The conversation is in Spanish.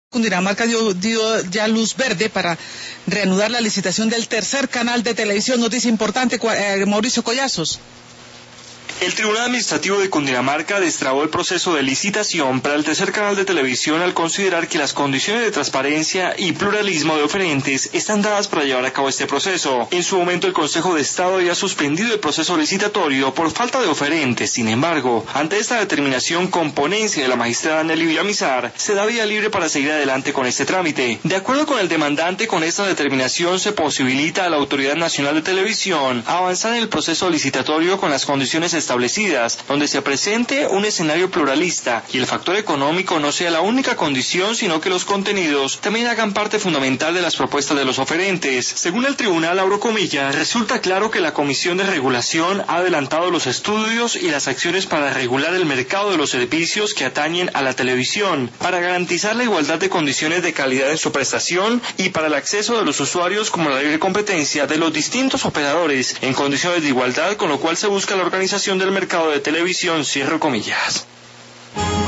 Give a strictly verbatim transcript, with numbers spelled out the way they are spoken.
Cundinamarca dio, dio ya luz verde para reanudar la licitación del tercer canal de televisión. Noticia importante, eh, Mauricio Collazos. El Tribunal Administrativo de Cundinamarca destrabó el proceso de licitación para el tercer canal de televisión al considerar que las condiciones de transparencia y pluralismo de oferentes están dadas para llevar a cabo este proceso. En su momento el Consejo de Estado había suspendido el proceso licitatorio por falta de oferentes. Sin embargo, ante esta determinación con ponencia de la magistrada Nelly Villamizar, se da vía libre para seguir adelante con este trámite. De acuerdo con el demandante, con esta determinación se posibilita a la Autoridad Nacional de Televisión avanzar en el proceso licitatorio con las condiciones establecidas establecidas, donde se presente un escenario pluralista y el factor económico no sea la única condición, sino que los contenidos también hagan parte fundamental de las propuestas de los oferentes. Según el tribunal, abro comillas, resulta claro que la Comisión de Regulación ha adelantado los estudios y las acciones para regular el mercado de los servicios que atañen a la televisión, para garantizar la igualdad de condiciones de calidad en su prestación y para el acceso de los usuarios como la libre competencia de los distintos operadores en condiciones de igualdad, con lo cual se busca la organización del mercado de televisión, cierro comillas.